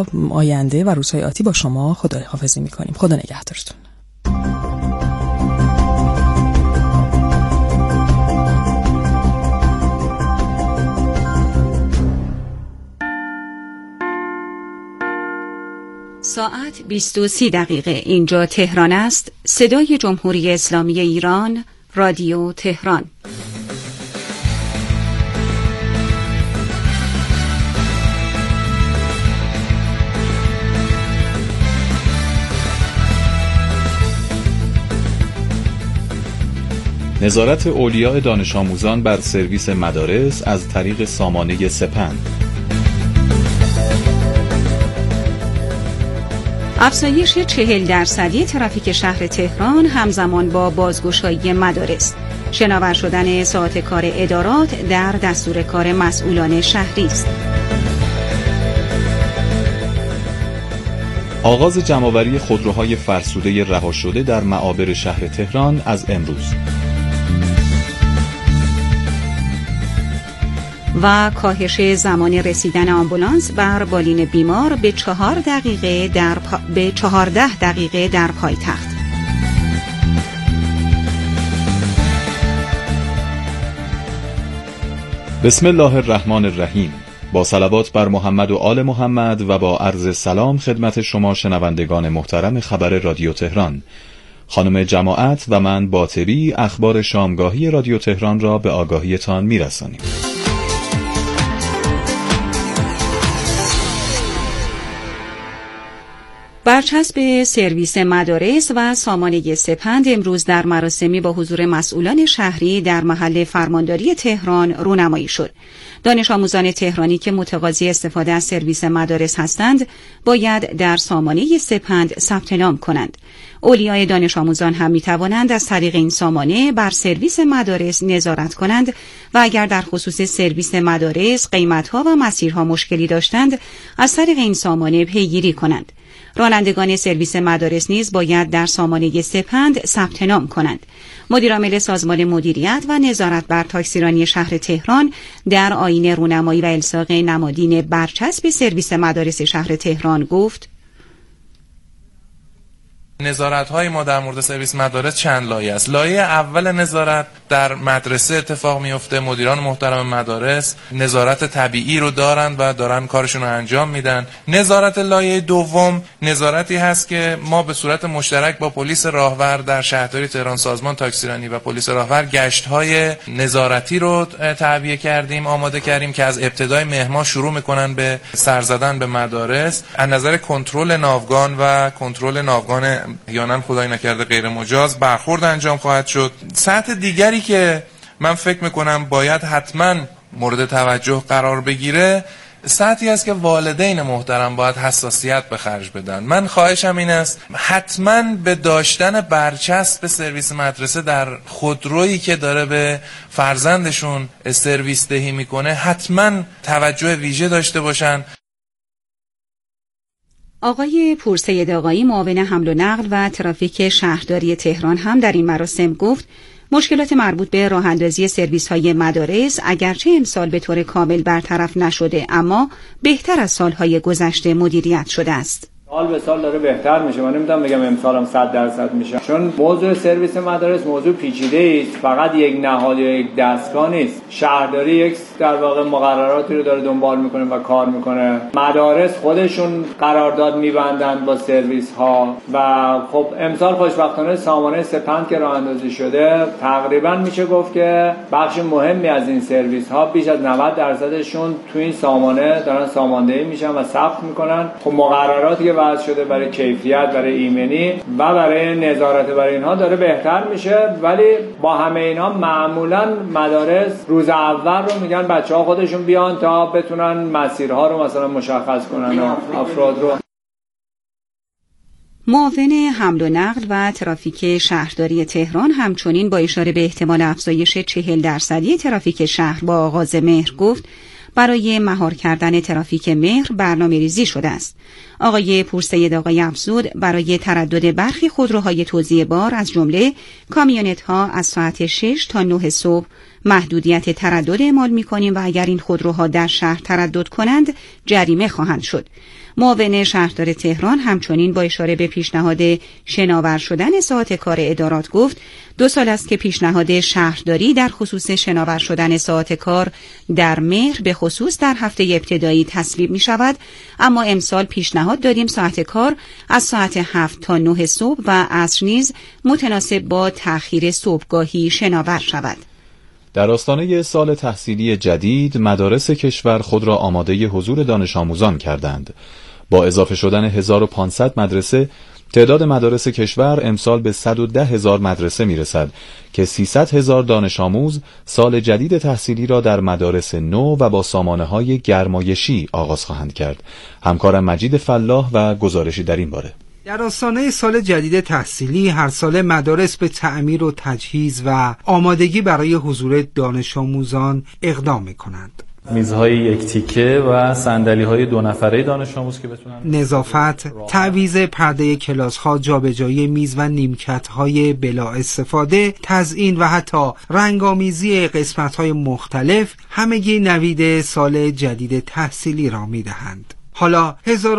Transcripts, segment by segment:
تا آینده و روزهای آتی با شما خداحافظی می‌کنیم. خدا نگهدارتون. ساعت 20:30 اینجا تهران است. صدای جمهوری اسلامی ایران، رادیو تهران. نظارت اولیاء دانش آموزان بر سرویس مدارس از طریق سامانه سپند. افزایش 40% ترافیک شهر تهران همزمان با بازگشایی مدارس. شناور شدن ساعات کار ادارات در دستور کار مسئولان شهری است. آغاز جمع‌آوری خودروهای فرسوده رها شده در معابر شهر تهران از امروز. و کاهش زمان رسیدن آمبولانس بر بالین بیمار به 14 دقیقه در پایتخت. بسم الله الرحمن الرحیم. با صلوات بر محمد و آل محمد و با عرض سلام خدمت شما شنوندگان محترم خبر رادیو تهران. خانم جماعت و من باطری اخبار شامگاهی رادیو تهران را به آگاهیتان میرسانیم. برچسب سرویس مدارس و سامانه سپند امروز در مراسمی با حضور مسئولان شهری در محل فرمانداری تهران رونمایی شد. دانش آموزان تهرانی که متقاضی استفاده از سرویس مدارس هستند باید در سامانه سپند ثبت نام کنند. اولیای دانش آموزان هم می توانند از طریق این سامانه بر سرویس مدارس نظارت کنند و اگر در خصوص سرویس مدارس قیمت‌ها و مسیرها مشکلی داشتند از طریق این سامانه پیگیری کنند. رانندگان سرویس مدارس نیز باید در سامانه سپند ثبت نام کنند. مدیرعامل سازمان مدیریت و نظارت بر تاکسیرانی شهر تهران در آیین رونمایی و الصاق نمادین برچسب سرویس مدارس شهر تهران گفت: نظارت‌های ما در مورد سرویس مدارس چند لایه است. لایه اول نظارت در مدرسه اتفاق میفته. مدیران محترم مدارس نظارت طبیعی رو دارن و دارن کارشون رو انجام میدن. نظارت لایه دوم نظارتی هست که ما به صورت مشترک با پلیس راهور در شهرداری تهران، سازمان تاکسیرانی و پلیس راهور گشت‌های نظارتی رو تعبیه کردیم، آماده کردیم که از ابتدای مهر ماه شروع میکنن به سر زدن به مدارس. از نظر کنترل ناوگان و کنترل ناوگان احیانا خدای نکرده غیر مجاز برخورد انجام خواهد شد. سطح دیگری که من فکر میکنم باید حتما مورد توجه قرار بگیره سطحی است که والدین محترم باید حساسیت به خرج بدن. من خواهشم این است حتما به داشتن برچسب سرویس مدرسه در خودرویی که داره به فرزندشون سرویس دهی میکنه حتما توجه ویژه داشته باشن. آقای پورسید آقایی معاون حمل و نقل و ترافیک شهرداری تهران هم در این مراسم گفت مشکلات مربوط به راه‌اندازی سرویس‌های مدارس اگرچه امسال به طور کامل برطرف نشده اما بهتر از سال‌های گذشته مدیریت شده است. سال به سال داره بهتر میشه. من نمیتونم بگم امسال هم 100% میشه، چون موضوع سرویس مدارس موضوع پیچیده است. فقط یک نهاد یا یک دستگاه نیست. شهرداری یک در واقع مقرراتی رو داره دنبال میکنه و کار میکنه. مدارس خودشون قرارداد میبندن با سرویس ها و خب امسال خوشبختانه سامانه سپند که راه اندازی شده تقریبا میشه گفت که بخش مهمی از این سرویس ها بیش از 90%شون تو این سامانه دارن ساماندهی میشن و ثبت میکنن. خب مقرراتی که وضع شده برای کیفیت، برای ایمنی و برای نظارت برای اینها داره بهتر میشه، ولی با همه اینا معمولا مدارس روز اول رو میگن بچه‌ها خودشون بیان تا بتونن مسیرها رو مثلا مشخص کنن و افراد رو. معاون حمل و نقل و ترافیک شهرداری تهران همچنین با اشاره به احتمال افزایش 40% ترافیک شهر با آغاز مهر گفت برای مهار کردن ترافیک مهر برنامه‌ریزی شده است. آقای پورسید آقایی افزود برای تردد برخی خودروهای توزیع بار از جمله کامیونت‌ها از ساعت 6 تا 9 صبح محدودیت تردد اعمال می‌کنیم و اگر این خودروها در شهر تردد کنند جریمه خواهند شد. معاون شهردار تهران همچنین با اشاره به پیشنهاد شناور شدن ساعات کار ادارات گفت 2 سال است که پیشنهاد شهرداری در خصوص شناور شدن ساعات کار در مهر به خصوص در هفته ابتدایی تصویب می شود، اما امسال پیشنهاد دادیم ساعت کار از ساعت 7 تا 9 صبح و عصر نیز متناسب با تأخیر صبحگاهی شناور شود. در آستانه سال تحصیلی جدید مدارس کشور خود را آماده حضور دانش آموزان کردند. با اضافه شدن 1500 مدرسه تعداد مدارس کشور امسال به 110,000 مدرسه میرسد که 300,000 دانش آموز سال جدید تحصیلی را در مدارس نو و با سامانه‌های گرمایشی آغاز خواهند کرد. همکارم مجید فلاح و گزارشی در این باره. در آستانه سال جدید تحصیلی هر سال مدارس به تعمیر و تجهیز و آمادگی برای حضور دانش آموزان اقدام می‌کنند. میزهای یک تیکه و صندلی‌های 2 نفره دانش آموز که بتونن نظافت، تعویض پرده کلاس‌ها، جابجایی میز و نیمکت‌های بلا استفاده، تزیین و حتی رنگامیزی قسمت‌های مختلف همگی نوید سال جدید تحصیلی را می‌دهند. حالا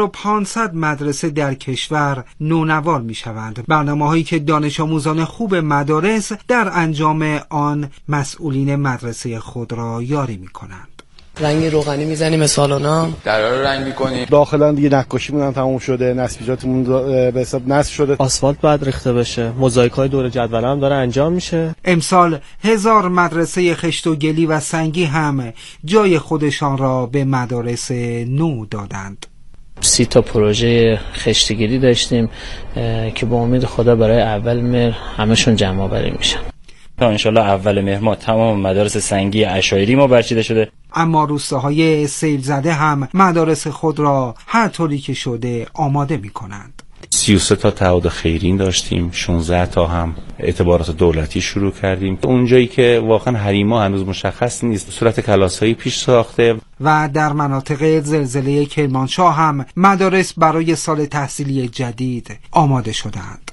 1500 مدرسه در کشور نونوار می شوند، برنامه‌هایی که دانش آموزان خوب مدارس در انجام آن مسئولین مدرسه خود را یاری می کنند. رنگ روغنی میزنیم سالونا، درا رو رنگ میکنیم. داخلا دیگه نقاشیمون هم تموم شده، نصبیجاتمون به حساب نصب شده. آسفالت باید ریخته بشه، موزاییک‌های دور جدول هم داره انجام میشه. امسال 1000 مدرسه خشت و گلی و سنگی هم جای خودشان را به مدارس نو دادند. 30 تا پروژه خشتگیری داشتیم که با امید خدا برای اول مهر همشون جمع آوری میشن. تا انشالله اول مهر ما تمام مدارس سنگی عشایری ما برچیده شده. اما روستاهای سیل زده هم مدارس خود را هر طوری که شده آماده می کنند. 33 تا تعهد خیرین داشتیم، 16 تا هم اعتبارات دولتی شروع کردیم. اونجایی که واقعا حریما هنوز مشخص نیست، صورت کلاسایی پیش ساخته. و در مناطق زلزله کرمانشاه هم مدارس برای سال تحصیلی جدید آماده شدند.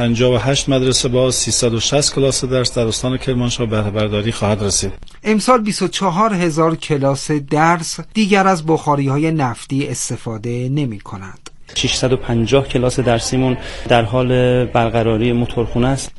58 مدرسه با 360 کلاس درس در استان کرمانشاه بهره برداری خواهد رسید. امسال 24,000 کلاس درس دیگر از بخاری‌های نفتی استفاده نمی‌کنند. 650 کلاس درسیمون در حال برقراری موتورخونه است.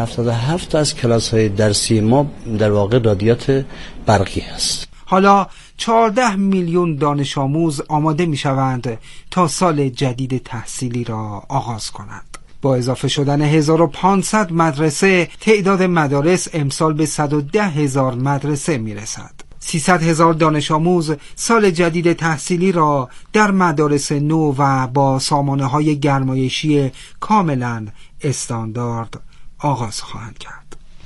277 از کلاس‌های درسی ما در واقع رادیات برقی است. حالا 14 میلیون دانش آموز آماده می‌شوند تا سال جدید تحصیلی را آغاز کنند. با اضافه شدن 1500 مدرسه تعداد مدارس امسال به 110,000 مدرسه میرسد. 300,000 دانش آموز سال جدید تحصیلی را در مدارس نو و با سامانه‌های گرمایشی کاملا استاندارد آغاز خواهند کرد.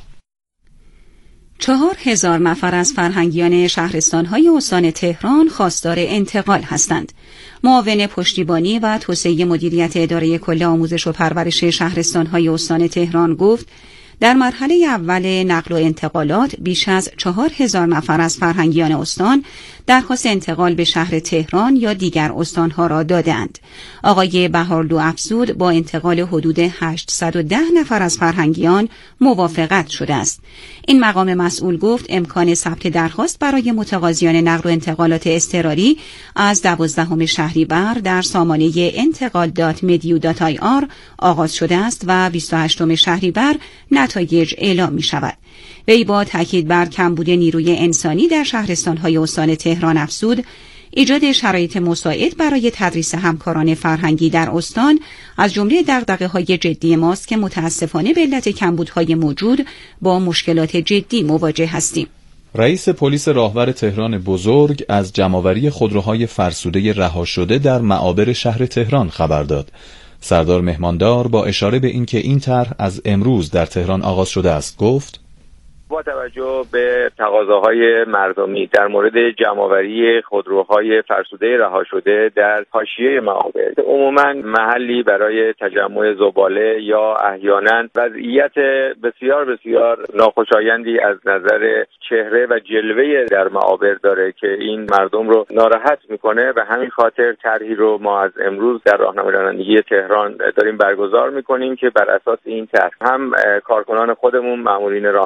4,000 نفر از فرهنگیان شهرستان‌های استان تهران خواستار انتقال هستند. معاون پشتیبانی و توسعه مدیریت اداره کل آموزش و پرورش شهرستان‌های استان تهران گفت در مرحله اول نقل و انتقالات بیش از 4,000 نفر از فرهنگیان استان درخواست انتقال به شهر تهران یا دیگر استانها را دادند. آقای بهارلو افزود با انتقال حدود 810 نفر از فرهنگیان موافقت شده است. این مقام مسئول گفت امکان ثبت درخواست برای متقاضیان نقل و انتقالات اضطراری از 12 شهریور در سامانه انتقال.medu.ir آغاز شده است و 28 شهریور نتایج اعلام می شود. وی با تاکید بر کمبود نیروی انسانی در شهرستان‌های استان تهران افزود ایجاد شرایط مساعد برای تدریس همکاران فرهنگی در استان از جمله دغدغه‌های جدی ماست که متاسفانه به علت کمبودهای موجود با مشکلات جدی مواجه هستیم. رئیس پلیس راهور تهران بزرگ از جمع‌آوری خودروهای فرسوده رها شده در معابر شهر تهران خبر داد. سردار مهماندار با اشاره به اینکه این طرح از امروز در تهران آغاز شده است گفت با توجه به تقاضاهای مردمی در مورد جمع‌آوری خودروهای فرسوده رها شده در حاشیه معابر، عموماً محلی برای تجمع زباله یا احیانا وضعیت بسیار بسیار ناخوشایندی از نظر چهره و جلوه در معابر داره که این مردم رو ناراحت میکنه و همین خاطر طرحی رو ما از امروز در راهنمای رانندگی تهران داریم برگزار میکنیم که بر اساس این طرح هم کارکنان خودمون مامورین راهنمای رانندگی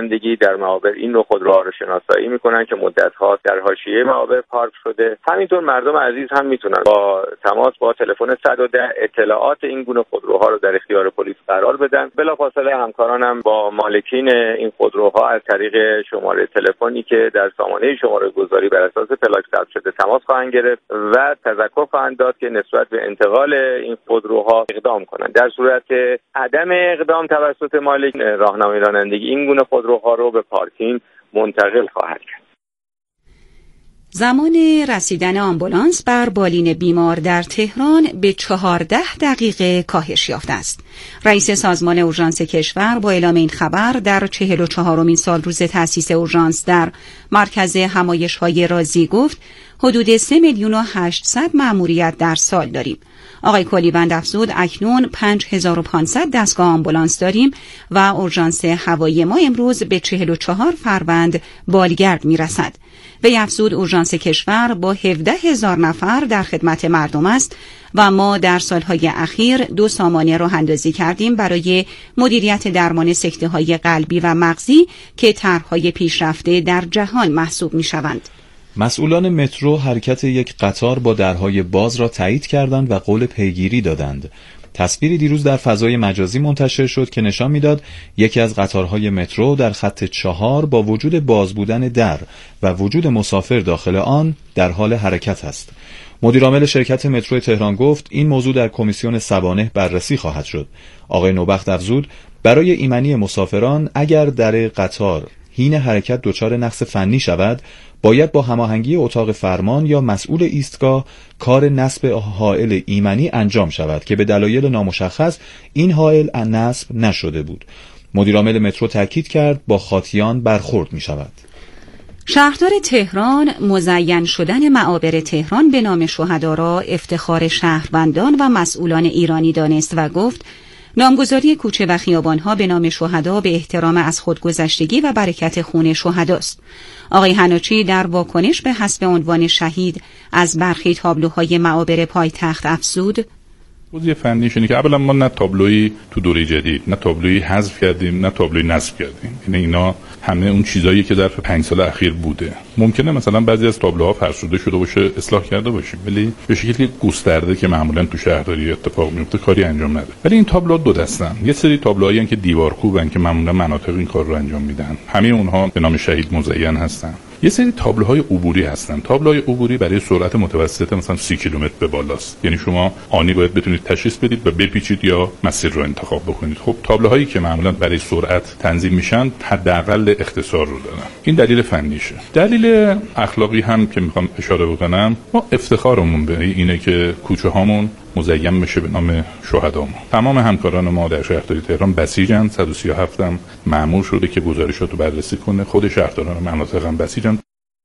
رانندگی در معابر این نوع خودروها رو شناسایی میکنن که مدت‌ها در حاشیه معابر پارک شده. همینطور مردم عزیز هم میتونن با تماس با تلفن 110 اطلاعات این گونه خودروها رو در اختیار پلیس قرار بدن. بلافاصله همکارانم با مالکین این خودروها از طریق شماره تلفنی که در سامانه شماره گذاری بر اساس پلاک ثبت شده تماس خواهند گرفت و تذکر خواهند داد که نسبت به انتقال این خودروها اقدام کنند. در صورت عدم اقدام توسط مالک راهنمای رانندگی این گونه خودروها رو به پارکینگ منتقل خواهد کرد. زمان رسیدن آمبولانس بر بالین بیمار در تهران به 14 دقیقه کاهش یافته است. رئیس سازمان اورژانس کشور با اعلام این خبر در 44مین سال روز تأسیس اورژانس در مرکز همایش‌های رازی گفت حدود 3,800,000 مأموریت در سال داریم. آقای کلیوند افزود اکنون 5500 دستگاه آمبولانس داریم و اورژانس هوایی ما امروز به 44 فروند بالگرد میرسد. وی افزود اورژانس کشور با 17,000 نفر در خدمت مردم است و ما در سالهای اخیر 2 سامانه راه اندازی کردیم برای مدیریت درمان سکته‌های قلبی و مغزی که طرح‌های پیشرفته در جهان محسوب می‌شوند. مسئولان مترو حرکت یک قطار با درهای باز را تایید کردند و قول پیگیری دادند. تصویری دیروز در فضای مجازی منتشر شد که نشان میداد یکی از قطارهای مترو در خط 4 با وجود باز بودن در و وجود مسافر داخل آن در حال حرکت است. مدیرعامل شرکت مترو تهران گفت این موضوع در کمیسیون سوانح بررسی خواهد شد. آقای نوبخت افزود برای ایمنی مسافران اگر در قطار حین حرکت دچار نقص فنی شود باید با هماهنگی اتاق فرمان یا مسئول ایستگاه کار نصب حائل ایمنی انجام شود که به دلایل نامشخص این حائل نصب نشده بود. مدیرعامل مترو تاکید کرد با خاطیان برخورد می شود. شهردار تهران مزین شدن معابر تهران به نام شهدا را افتخار شهروندان و مسئولان ایرانی دانست و گفت نامگذاری کوچه و خیابان‌ها به نام شهدا به احترام از خودگذشتگی و برکت خون شهداست. آقای حناچی در واکنش به حذف عنوان شهید از برخی تابلوهای معابر پایتخت افزود توضیح فنیش اینه که اولا ما نه تابلویی تو دوره جدید، نه تابلویی حذف کردیم، نه تابلویی نصب کردیم. یعنی اینا همه اون چیزایی که در 5 سال اخیر بوده. ممکنه مثلا بعضی از تابلوها فرسوده شده باشه، اصلاح کرده باشیم، ولی به شکلی گسترده که معمولا تو شهرداری اتفاق میفته کاری انجام نده. ولی این تابلوها دو دستن. یه سری تابلوهایی هستن که دیوارکوبن که معمولا مناطق این کار رو انجام میدن. همه اونها به نام شهید مزین هستن. یه سری تابلوهای عبوری هستن. تابلوهای عبوری برای سرعت متوسط مثلا 30 کیلومتر به بالاست. یعنی شما آنی باید بتونید تشخیص بدید و بپیچید یا مسیر رو انتخاب بکنید. خب تابلوهایی که معمولا برای سرعت تنظیم میشن حداقل اختصار رو دارن. این دلیل فنیشه. دلیل اخلاقی هم که میخوام اشاره بکنم، ما افتخارمون به اینه که کوچه هامون مزین بشه به نام شهدامون. تمام همکاران ما در شهرداری تهران بسیجن، 137 هم مأمور شده که گزارشات رو بررسی کنه. خود شهرداران مناطق هم بسیجن.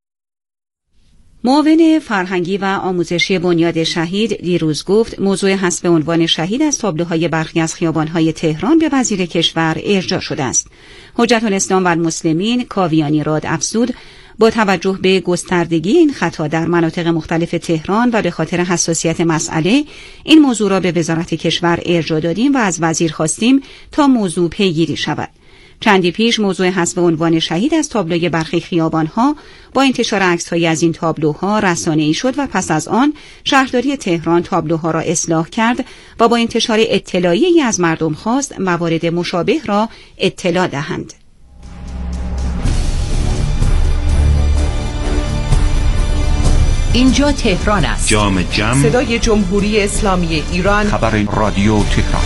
معاون فرهنگی و آموزشی بنیاد شهید دیروز گفت موضوع حذف عنوان شهید از تابلوهای برخی از خیابان‌های تهران به وزیر کشور ارجاع شده است. حجت الاسلام و المسلمین کاویانی راد افزود با توجه به گستردگی این خطا در مناطق مختلف تهران و به خاطر حساسیت مسئله این موضوع را به وزارت کشور ارجاع دادیم و از وزیر خواستیم تا موضوع پیگیری شود. چندی پیش موضوع حذف عنوان شهید از تابلوی برخی خیابان‌ها با انتشار عکس‌هایی از این تابلوها رسانه‌ای شد و پس از آن شهرداری تهران تابلوها را اصلاح کرد و با انتشار اطلاعیه‌ای از مردم خواست موارد مشابه را اطلاع دهند. اینجا تهران است. جام جم، صدای جمهوری اسلامی ایران، خبر رادیو تهران.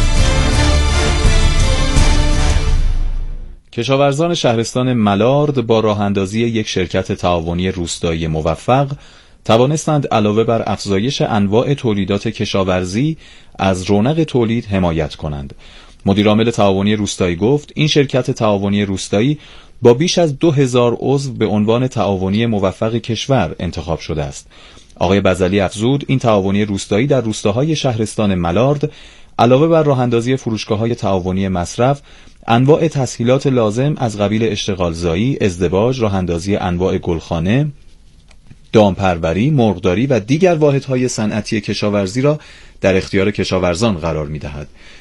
کشاورزان شهرستان ملارد با راه اندازی یک شرکت تعاونی روستایی موفق توانستند علاوه بر افزایش انواع تولیدات کشاورزی از رونق تولید حمایت کنند. مدیرعامل تعاونی روستایی گفت این شرکت تعاونی روستایی با بیش از 2000 عضو به عنوان تعاونی موفق کشور انتخاب شده است. آقای بزلی افزود این تعاونی روستایی در روستاهای شهرستان ملارد علاوه بر راه اندازی فروشگاه‌های تعاونی مصرف، انواع تسهیلات لازم از قبیل اشتغالزایی، ازدواج، راه اندازی انواع گلخانه، دامپروری، مرغداری و دیگر واحدهای صنعتی کشاورزی را در اختیار کشاورزان قرار می‌دهد.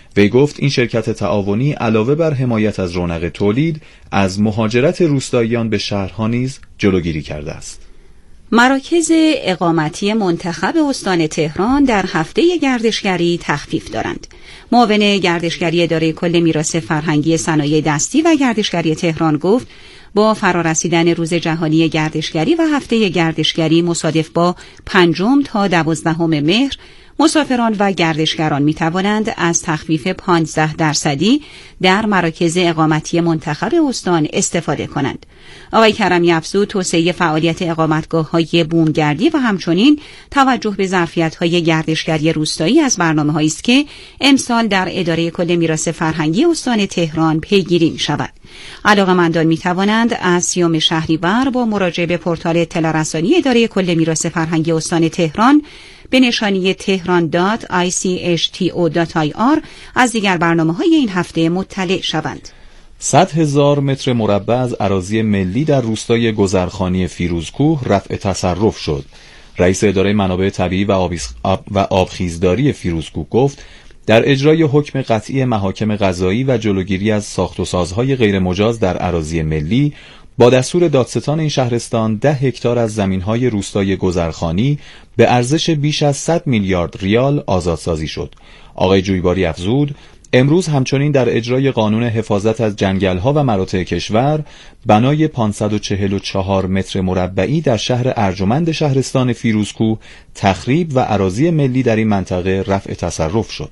وی گفت این شرکت تعاونی علاوه بر حمایت از رونق تولید، از مهاجرت روستاییان به شهرها نیز جلوگیری کرده است. مراکز اقامتی منتخب استان تهران در هفته گردشگری تخفیف دارند. معاون گردشگری اداره کل میراث فرهنگی صنایع دستی و گردشگری تهران گفت با فرارسیدن روز جهانی گردشگری و هفته گردشگری مصادف با 5 تا 12 مهر، مسافران و گردشگران می توانند از تخفیف 15% در مراکز اقامتی منتخب استان استفاده کنند. آقای کرمی افزود توسعه فعالیت اقامتگاه‌های بومگردی و همچنین توجه به ظرفیت‌های گردشگری روستایی از برنامه‌هایی است که امسال در اداره کل میراث فرهنگی استان تهران پیگیری می‌شود. علاقه‌مندان می‌توانند از 30 شهریور با مراجعه به پورتال اطلاع رسانی اداره کل میراث فرهنگی استان تهران به نشانی tehran.ichto.ir از دیگر برنامه‌های این هفته مطلع شوند. 100,000 متر مربع از اراضی ملی در روستای گذرخانی فیروزکوه رفع تصرف شد. رئیس اداره منابع طبیعی و آبخیزداری فیروزکوه گفت در اجرای حکم قطعی محاکم قضایی و جلوگیری از ساخت و سازهای غیر مجاز در اراضی ملی با دستور دادستان این شهرستان 10 هکتار از زمین‌های روستای گذرخانی به ارزش بیش از 100 میلیارد ریال آزادسازی شد. آقای جویباری افزود امروز همچنین در اجرای قانون حفاظت از جنگل‌ها و مراتع کشور بنای 544 متر مربعی در شهر ارجمند شهرستان فیروزکوه تخریب و اراضی ملی در این منطقه رفع تصرف شد.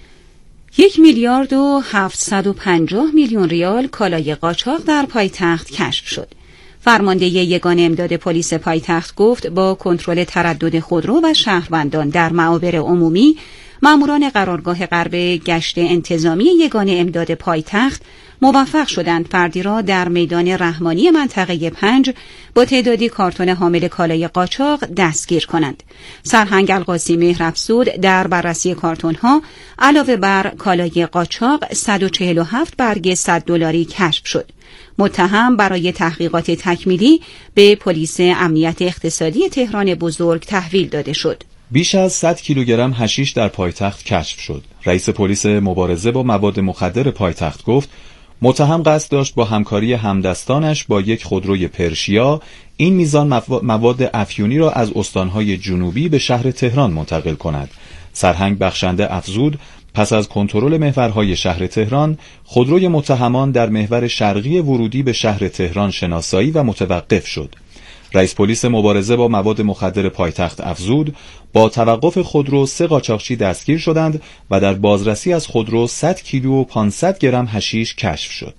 1,750 میلیون ریال کالای قاچاق در پایتخت کشف شد. فرمانده یگان امداد پلیس پایتخت گفت با کنترل تردد خودرو و شهروندان در معابر عمومی، ماموران قرارگاه غرب گشت انتظامی یگان امداد پایتخت موفق شدند فردی را در میدان رحمانی منطقه 5 با تعدادی کارتون حامل کالای قاچاق دستگیر کنند. سرهنگ القاسی مهرافزود در بررسی کارتون‌ها علاوه بر کالای قاچاق 147 برگ $100 کشف شد. متهم برای تحقیقات تکمیلی به پلیس امنیت اقتصادی تهران بزرگ تحویل داده شد. بیش از 100 کیلوگرم حشیش در پایتخت کشف شد. رئیس پلیس مبارزه با مواد مخدر پایتخت گفت متهم قصد داشت با همکاری همدستانش با یک خودروی پرشیا این میزان مواد افیونی را از استانهای جنوبی به شهر تهران منتقل کند. سرهنگ بخشنده افزود پس از کنترل محورهای شهر تهران، خودروی متهمان در محور شرقی ورودی به شهر تهران شناسایی و متوقف شد. رئیس پلیس مبارزه با مواد مخدر پایتخت افزود با توقف خودرو 3 قاچاقچی دستگیر شدند و در بازرسی از خودرو 100 کیلو و 500 گرم حشیش کشف شد.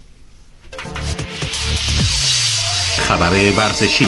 خبر ورزشی.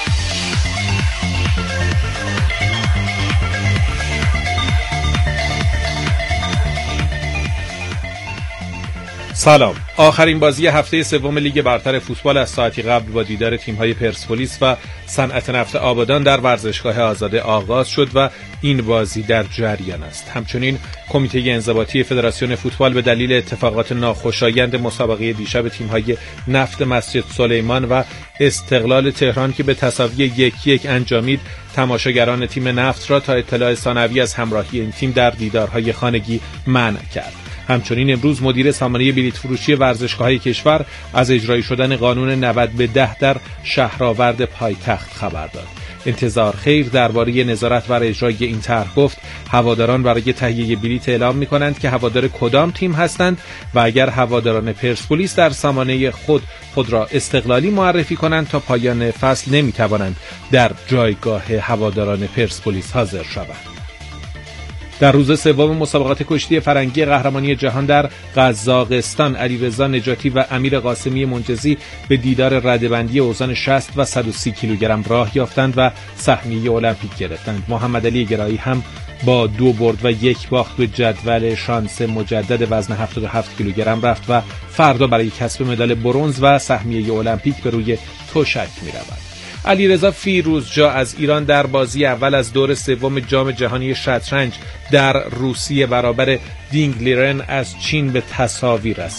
سلام. آخرین بازی هفته سوم لیگ برتر فوتبال از ساعتی قبل با دیدار تیم‌های پرسپولیس و صنعت نفت آبادان در ورزشگاه آزاده آغاز شد و این بازی در جریان است. همچنین کمیته انضباطی فدراسیون فوتبال به دلیل اتفاقات ناخوشایند مسابقه دیشب تیم‌های نفت مسجد سلیمان و استقلال تهران که به تساوی 1-1 انجامید، تماشاگران تیم نفت را تا اطلاع ثانوی از همراهی این تیم در دیدارهای خانگی منع کرد. همچنین امروز مدیر سامانه بلیط فروشی ورزشگاه‌های کشور از اجرایی شدن قانون 90/10 در شهرآورد پایتخت خبر داد. انتظار خیر درباره نظارت بر اجرای این طرح گفت هواداران برای تهیه بلیط اعلام می‌کنند که هوادار کدام تیم هستند و اگر هواداران پرسپولیس در سامانه خود را استقلالی معرفی کنند تا پایان فصل نمی‌توانند در جایگاه هواداران پرسپولیس حاضر شوند. در روز سوم مسابقات کشتی فرنگی قهرمانی جهان در قزاقستان، علیرضا نجاتی و امیر قاسمی منجزی به دیدار رده‌بندی اوزان 60 و 130 کیلوگرم راه یافتند و سهمیه المپیک گرفتند. محمد علی گرایی هم با 2 برد و 1 باخت به جدول شانس مجدد وزن 77 کیلوگرم رفت و فردا برای کسب مدال برنز و سهمیه المپیک به روی تشک می‌رود. علیرضا فیروزجا از ایران در بازی اول از دور سوم جام جهانی شطرنج در روسیه برابر دینگ لیرن از چین به تساوی رسید.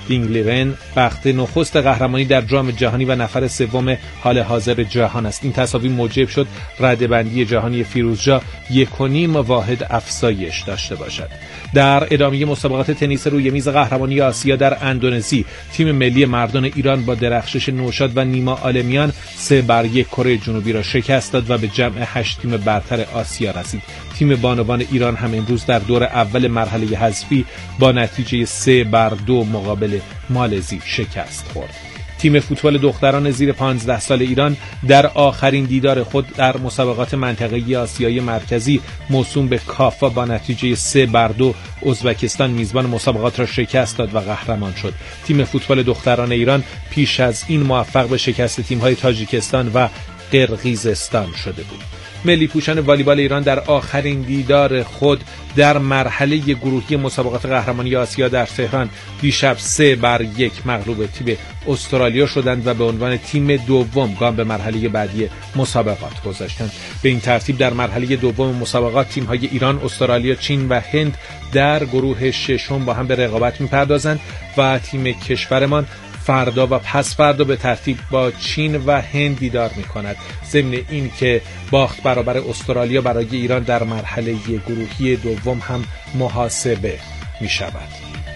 دینگلیرن بخت نخست قهرمانی در جام جهانی و نفر سوم حال حاضر جهان است. این تساوی موجب شد رده‌بندی جهانی فیروزجا 1.5 واحد افزایش داشته باشد. در ادامه مسابقات تنیس روی میز قهرمانی آسیا در اندونزی، تیم ملی مردان ایران با درخشش نوشاد و نیما عالمیان 3-1 کره جنوبی را شکست داد و به جمع 8 تیم برتر آسیا رسید. تیم بانوان ایران هم امروز در دور اول مرحله حذفی با نتیجه 3-2 مقابل مالزی شکست خورد. تیم فوتبال دختران زیر 15 سال ایران در آخرین دیدار خود در مسابقات منطقه‌ای آسیای مرکزی موسوم به کافا با نتیجه 3-2 ازبکستان میزبان مسابقات را شکست داد و قهرمان شد. تیم فوتبال دختران ایران پیش از این موفق به شکست تیم‌های تاجیکستان و قرقیزستان شده بود. ملی پوشان والیبال ایران در آخرین دیدار خود در مرحله گروهی مسابقات قهرمانی آسیا در تهران دیشب 3-1 مغلوب تیم استرالیا شدند و به عنوان تیم دوم گام به مرحله بعدی مسابقات گذاشتند. به این ترتیب در مرحله دوم مسابقات تیم‌های ایران، استرالیا، چین و هند در گروه ششم با هم به رقابت می‌پردازند و تیم کشورمان فردا و پس فردا به ترتیب با چین و هند دیدار می‌کند. ضمن این که باخت برابر استرالیا برای ایران در مرحله گروهی دوم هم محاسبه می‌شود.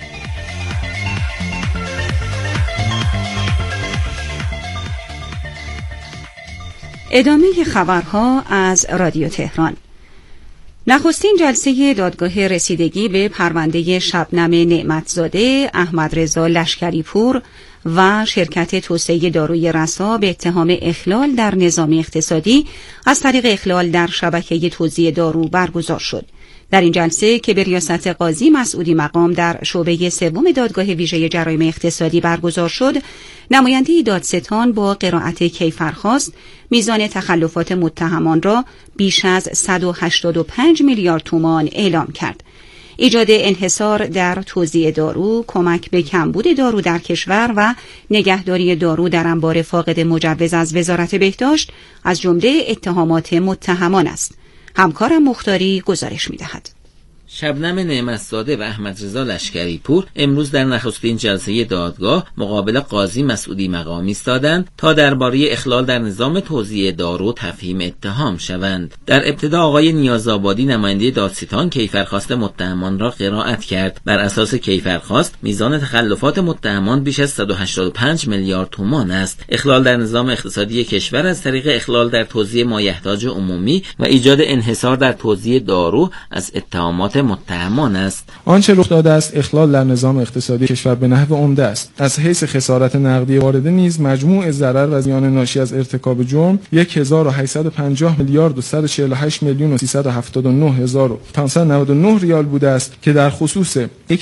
ادامه خبرها از رادیو تهران. نخستین جلسه دادگاه رسیدگی به پرونده شبنم نعمتزاده، احمدرضا لشکریپور و شرکت توسعه داروی رسا به اتهام اخلال در نظام اقتصادی از طریق اخلال در شبکه توزیع دارو برگزار شد. در این جلسه که به ریاست قاضی مسعودی مقام در شعبه سوم دادگاه ویژه جرایم اقتصادی برگزار شد، نماینده دادستان با قرائت کیفرخواست میزان تخلفات متهمان را بیش از 185 میلیارد تومان اعلام کرد. ایجاد انحصار در توزیع دارو، کمک به کمبود دارو در کشور و نگهداری دارو در انبار فاقد مجوز از وزارت بهداشت از جمله اتهامات متهمان است. همکارم مختاری گزارش می‌دهد. شبنم نعمتزاده و احمدرضا لشکریپور امروز در نخستین جلسه دادگاه مقابل قاضی مسعودی مقام ایستادند تا درباره اخلال در نظام توزیع دارو تفهیم اتهام شوند. در ابتدا آقای نیازآبادی نماینده دادستان کیفرخواست متهمان را قرائت کرد. بر اساس کیفرخواست میزان تخلفات متهمان بیش از 185 میلیارد تومان است. اخلال در نظام اقتصادی کشور از طریق اخلال در توزیع مایحتاج عمومی و ایجاد انحصار در توزیع دارو از اتهامات متهمان است. آنچه رخ داده است اخلال در نظام اقتصادی کشور به نحو عمده است. از حیث خسارت نقدی وارده نیز مجموع ضرر و زیان ناشی از ارتکاب جرم 1850 میلیارد و 148 میلیون و 379 هزار و 599 ریال بوده است که در خصوص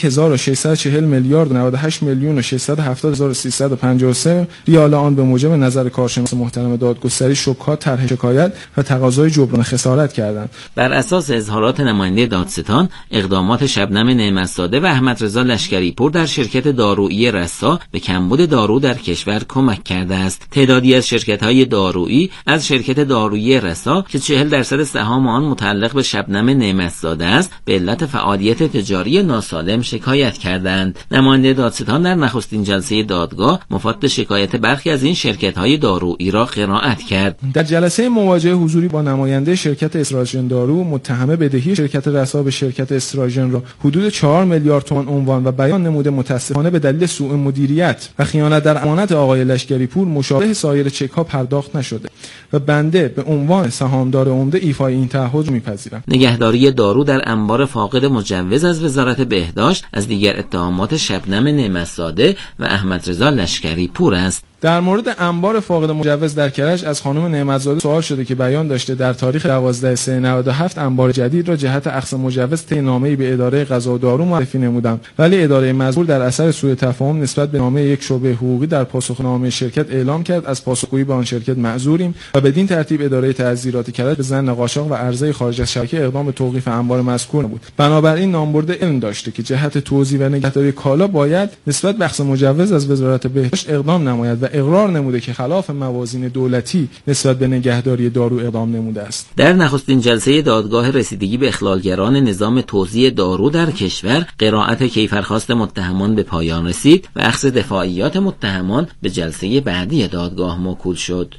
1640 میلیارد و 98 میلیون و 670 هزار و 353 ریال آن به موجب نظر کارشناس محترم دادگستری شبهات طرح شکایت و تقاضای جبران خسارت کردند. بر اساس اظهارات نماینده دادستان اقدامات شبنم نعمتزاده و احمدرضا لشکریپور در شرکت دارویی رسا به کمبود دارو در کشور کمک کرده است. تعدادی از شرکت‌های دارویی از شرکت دارویی رسا که 40% سهام آن متعلق به شبنم نعمتزاده است به علت فعالیت تجاری ناسالم شکایت کردند. نماینده دادستان در نخستین جلسه دادگاه مفاد شکایت برخی از این شرکت‌های دارویی را قرائت کرد. در جلسه مواجهه حضوری با نماینده شرکت استراژن دارو متهم بدهی شرکت رسا به شرکت استراژن را حدود 4 میلیارد تومان عنوان و بیان نموده متاسفانه به دلیل سوء مدیریت و خیانت در امانت آقای لشکریپور مشابه سایر چک‌ها پرداخت نشده و بنده به عنوان سهامدار عمده ایفای این تعهد می‌پذیرم. نگهداری دارو در انبار فاقد مجوز از وزارت بهداشت از دیگر اتهامات شبنم نعمتزاده و احمدرضا لشکریپور است. در مورد انبار فاقد مجوز در کرج از خانم نعمتزاده سوال شده که بیان داشته در تاریخ 12/3/97 انبار جدید را جهت اخذ مجوز طی نامه‌ای به اداره غذا و دارو معرفی نمودم، ولی اداره مذکور در اثر سوء تفاهم نسبت به نامه یک شعبه حقوقی در پاسخنامه شرکت اعلام کرد از پاسخگویی به آن شرکت معذوریم و بدین ترتیب اداره تعزیرات کرج به ظن قاچاق و عرضه خارج از شبکه اقدام به توقیف انبار مذکور نمود. بنابراین نامبرده علم داشته که جهت توزیع و نگهداری کالا باید نسبت به اخذ مجوز از وزارت بهداشت اقدام نماید و اقرار نموده که خلاف موازین دولتی نسبت به نگهداری دارو اقدام نموده است. در نخستین جلسه دادگاه رسیدگی به اخلالگران نظام نظام توزیع دارو در کشور، قرائت کیفرخواست متهمان به پایان رسید و اخذ دفاعیات متهمان به جلسه بعدی دادگاه موکول شد.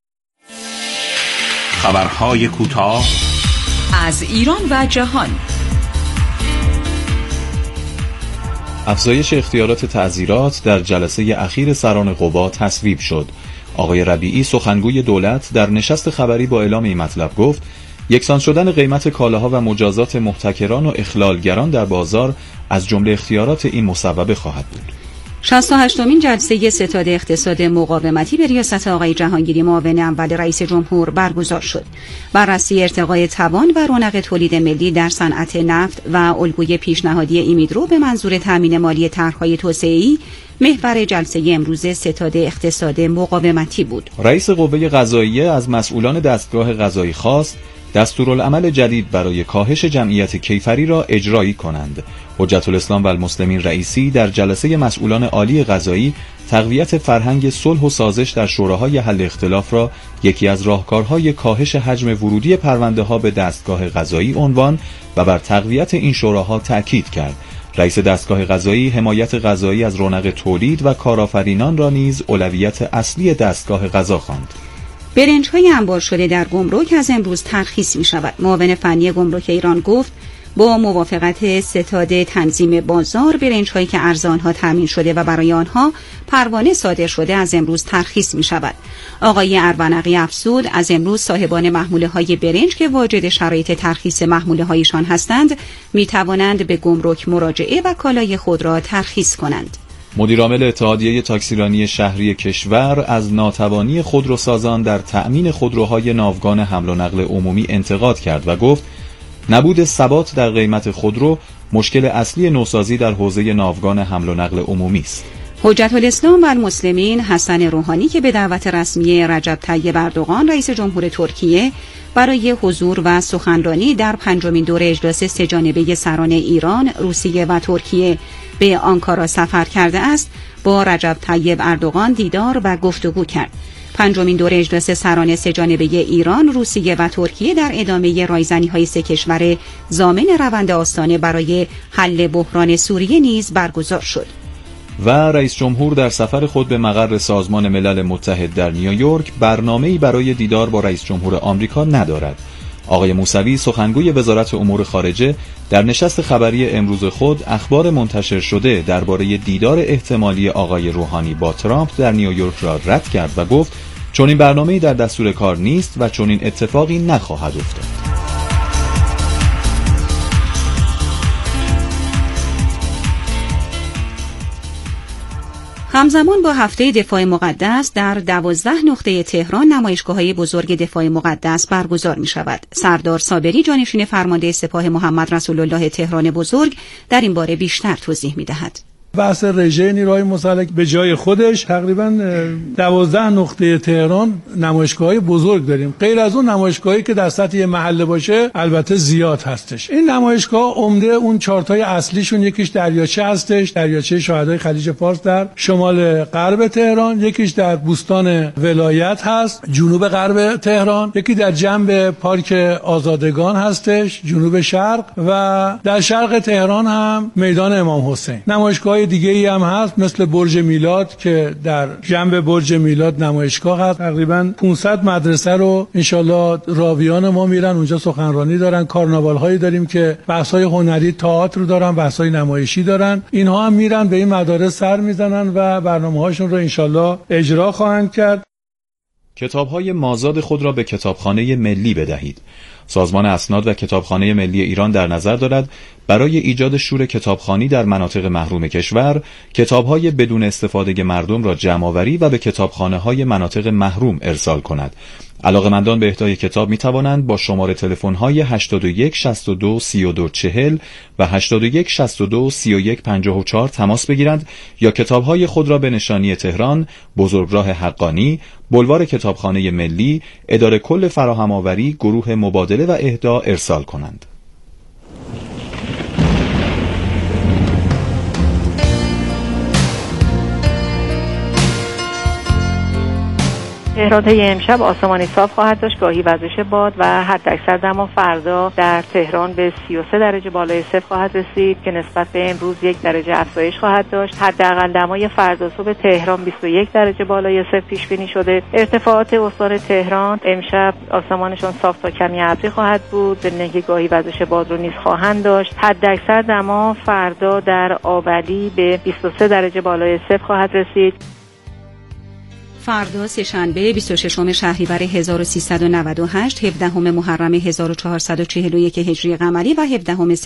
خبرهای کوتاه از ایران و جهان. افزایش اختیارات تعزیرات در جلسه اخیر سران قوا تصویب شد. آقای ربیعی سخنگوی دولت در نشست خبری با اعلام این مطلب گفت یکسان شدن قیمت کالاها و مجازات محتکران و اخلالگران در بازار از جمله اختیارات این مصوبه خواهد بود. 68مین جلسه ستاد اقتصاد مقاومتی به ریاست آقای جهانگیری معاون اول رئیس جمهور برگزار شد. بررسی ارتقای توان و رونق تولید ملی در صنعت نفت و الگوی پیشنهادی ایمیدرو به منظور تامین مالی طرح‌های توسعه‌ای محور جلسه امروز ستاد اقتصاد مقاومتی بود. رئیس قوه قضاییه از مسئولان دستگاه قضایی خواست دستورالعمل جدید برای کاهش جمعیت کیفری را اجرایی کنند. حجت الاسلام و المسلمین رئیسی در جلسه مسئولان عالی قضایی تقویت فرهنگ صلح و سازش در شوراهای حل اختلاف را یکی از راهکارهای کاهش حجم ورودی پرونده‌ها به دستگاه قضایی عنوان و بر تقویت این شوراها تأکید کرد. رئیس دستگاه قضایی حمایت قضایی از رونق تولید و کارآفرینان را نیز اولویت اصلی دستگاه قضا خواند. برنج‌های انبار شده در گمرک از امروز ترخیص می‌شود. معاون فنی گمرک ایران گفت با موافقت ستاد تنظیم بازار برنج‌هایی که ارزان‌ها تامین شده و برای آنها پروانه صادر شده از امروز ترخیص می‌شود. آقای ارونقی افزود از امروز صاحبان محموله‌های برنج که واجد شرایط ترخیص محموله‌هایشان هستند می‌توانند به گمرک مراجعه و کالای خود را ترخیص کنند. مدیرعامل اتحادیه تاکسیرانی شهری کشور از ناتوانی خودروسازان در تأمین خودروهای ناوگان حمل و نقل عمومی انتقاد کرد و گفت نبود ثبات در قیمت خودرو مشکل اصلی نوسازی در حوزه ناوگان حمل و نقل عمومی است. حجت الاسلام و المسلمین حسن روحانی که به دعوت رسمی رجب طیب اردوغان رئیس جمهور ترکیه برای حضور و سخنرانی در 5مین دوره اجلاس سه‌جانبه سران ایران، روسیه و ترکیه به آنکارا سفر کرده است، با رجب طیب اردوغان دیدار و گفتگو کرد. 5مین دوره اجلاس سران سه‌جانبه ایران، روسیه و ترکیه در ادامه رایزنی‌های سه کشور ضامن روند آستانه برای حل بحران سوریه نیز برگزار شد. و رئیس جمهور در سفر خود به مقر سازمان ملل متحد در نیویورک برنامه‌ای برای دیدار با رئیس جمهور آمریکا ندارد. آقای موسوی سخنگوی وزارت امور خارجه در نشست خبری امروز خود اخبار منتشر شده درباره دیدار احتمالی آقای روحانی با ترامپ در نیویورک را رد کرد و گفت چنین برنامه‌ای در دستور کار نیست و چنین اتفاقی نخواهد افتاد. همزمان با هفته دفاع مقدس در 12 نقطه تهران نمایشگاه‌های بزرگ دفاع مقدس برگزار می‌شود. سردار صابری جانشین فرمانده سپاه محمد رسول الله تهران بزرگ در این باره بیشتر توضیح می‌دهد. بحث رژه نیروهای مسلح به جای خودش تقریبا 12 نقطه تهران نمایشگاه‌های بزرگ داریم. غیر از اون نمایشگاهی که در سطح محله باشه البته زیاد هستش. این نمایشگاه عمده اون چارتای اصلیشون یکیش دریاچه هستش، دریاچه شهدای خلیج فارس در شمال غرب تهران، یکیش در بوستان ولایت هست جنوب غرب تهران، یکی در جنب پارک آزادگان هستش جنوب شرق و در شرق تهران هم میدان امام حسین. نمایشگاه دیگه ای هم هست مثل برج میلاد که در جنب برج میلاد نمایشگاه هست. تقریبا 500 مدرسه رو انشالله راویان ما میرن اونجا سخنرانی دارن. کارناوال هایی داریم که بحث های هنری تئاتر دارن، بحث های نمایشی دارن. اینها هم میرن به این مدارس سر میزنن و برنامه هاشون رو انشالله اجرا خواهند کرد. کتاب‌های مازاد خود را به کتابخانه ملی بدهید. سازمان اسناد و کتابخانه ملی ایران در نظر دارد برای ایجاد شور کتابخوانی در مناطق محروم کشور، کتاب‌های بدون استفاده مردم را جمع‌آوری و به کتابخانه‌های مناطق محروم ارسال کند. علاقه‌مندان به اهدای کتاب می‌توانند با شماره تلفن‌های 81 62 32 40 و 81 62 31 54 تماس بگیرند یا کتاب‌های خود را به نشانی تهران، بزرگراه حقانی، بلوار کتابخانه ملی، اداره کل فراهم‌آوری، گروه مبادله و اهدا ارسال کنند. تهران طی امشب آسمانی صاف خواهد داشت، گاهی وزش باد و حداکثر دما فردا در تهران به 33 درجه بالای صفر خواهد رسید که نسبت به امروز 1 درجه افزایش خواهد داشت. حداقل دمای فردا صبح تهران 21 درجه بالای صفر پیش بینی شده. ارتفاعات استان تهران امشب آسمانشون صاف تا کمی ابری خواهد بود، ضمن اینکه گاهی وزش باد رو نیز خواهند داشت. حداکثر دما فردا در آبلی به 23 درجه بالای صفر خواهد رسید. فردا سه‌شنبه 26 شهریور 1398 17 محرم 1441 هجری قمری و 17